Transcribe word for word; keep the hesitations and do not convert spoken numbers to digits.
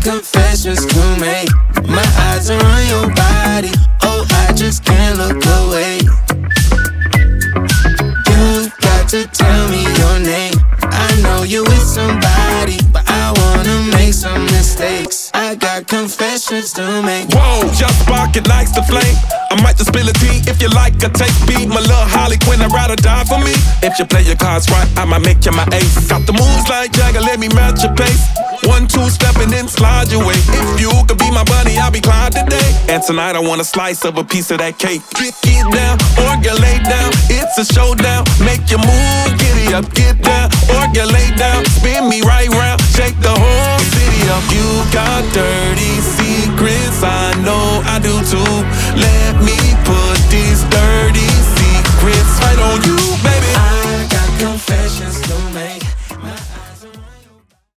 confessions to make. My eyes are on your body. Oh, I just can't look away. You got to tell me your name. I know you with somebody, but I wanna make some mistakes. I got confessions to make. Whoa, just spark it likes the flame. I might just spill a tea if you like a taste beat. My little Holly Quinn, I'd rather die for me. If you play your cards right, I might make you my ace. Got the moves like Jagger, let me match your pace. One, two, step and then slide your way. If you could be my bunny, I'll be Clyde today. And tonight I want a slice of a piece of that cake. Get, get down, or get laid down. It's a showdown. Make your move, giddy up, get down, or get laid down. Spin me right round, shake the whole city up. You got dirty secrets, I know I do too. Let me put these dirty secrets right on you, baby. I got confessions to make.